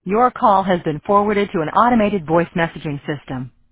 Your call has been forwarded to an automated voice messaging system.